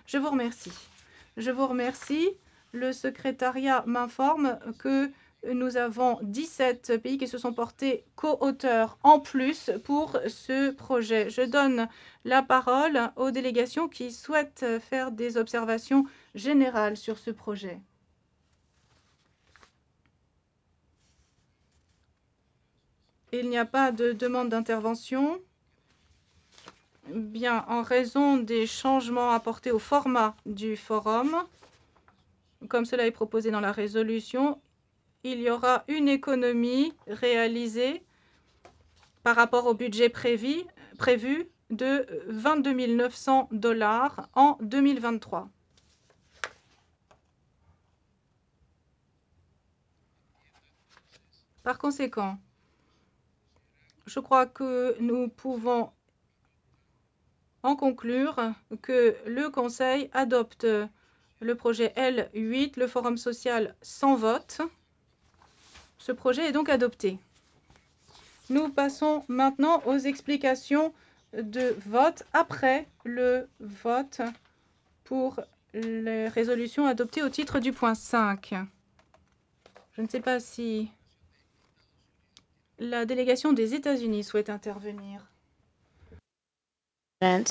Je vous remercie. Je vous remercie. Le secrétariat m'informe que nous avons 17 pays qui se sont portés co-auteurs en plus pour ce projet. Je donne la parole aux délégations qui souhaitent faire des observations générales sur ce projet. Il n'y a pas de demande d'intervention. Bien, en raison des changements apportés au format du forum, comme cela est proposé dans la résolution, il y aura une économie réalisée par rapport au budget prévu de 22 900 $ en 2023. Par conséquent, je crois que nous pouvons en conclure que le Conseil adopte le projet L8, le Forum social sans vote. Ce projet est donc adopté. Nous passons maintenant aux explications de vote après le vote pour les résolutions adoptées au titre du point 5. Je ne sais pas si la délégation des États-Unis souhaite intervenir.